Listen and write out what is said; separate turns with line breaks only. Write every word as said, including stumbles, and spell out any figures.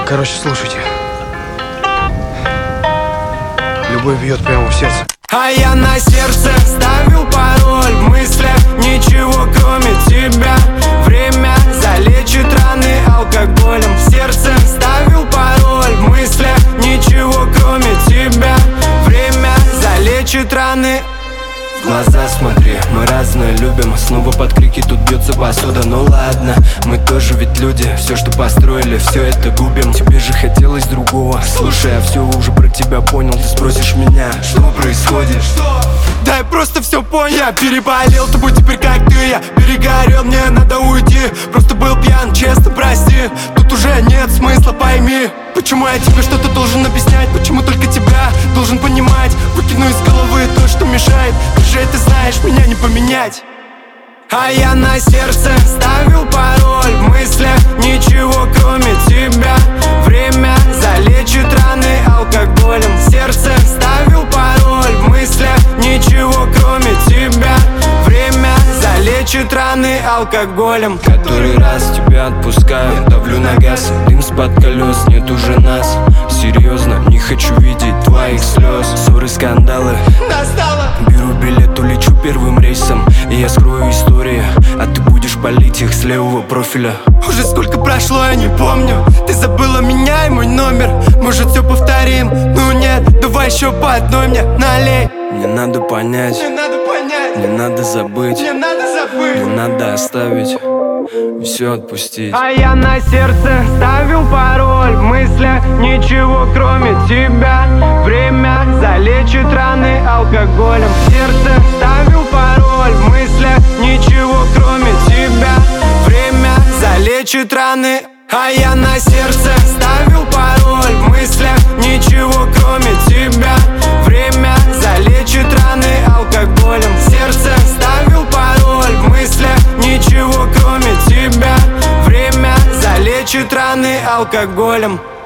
Короче, слушайте. Любовь бьет прямо в сердце.
А я на сердце ставил пароль. В мыслях ничего кроме тебя. Время залечит раны алкоголем. В сердце ставил пароль. В мыслях ничего кроме тебя. Время залечит раны. В глаза смотри, мы разное любим. Снова под крики тут бьется посуда. Ну ладно, мы тоже ведь люди. Все, что построили, все это губим. Тебе же хотелось другого. Слушай, я все уже про тебя понял. Ты спросишь меня, что происходит? Да я просто все понял. Я переболел тобой теперь как ты. Я перегорел, мне надо уйти. Просто был пьян, честно прости. Тут уже нет смысла, пойми. Почему я тебе что-то должен объяснять? Почему только тебя должен понимать? Выкину из головы то, что мешает. Ты же это знаешь, меня не поменять. А я на сердце ставил пароль. В мыслях ничего кроме тебя. Время залечит раны алкоголем. В сердце ставил пароль. В мыслях ничего кроме тебя. Время залечит раны алкоголем. Который раз тебя отпускаю, давлю на газ. Дым с-под колес, нет уже нас. Серьезно, не хочу видеть твоих слез. Ссоры, скандалы, настало. Беру билет, улечу первым рейсом. И я скрою истории, а ты будешь палить их с левого профиля. Уже сколько прошло, я не помню. Ты забыла меня и мой номер. Может, все повторим? Ну нет, давай еще по одной мне налей. Мне надо понять, мне надо понять, мне надо забыть, мне надо забыть, мне надо оставить, все отпустить. А я на сердце ставил пароль. В мыслях ничего кроме тебя. Время залечит раны алкоголем. В сердце ставил пароль. В мыслях ничего кроме тебя. Время залечит раны. А я на сердце ставил пароль. В мыслях ничего кроме тебя. Время залечит раны алкоголем. В сердце ставил пароль. В мыслях ничего кроме тебя. Время залечит раны алкоголем.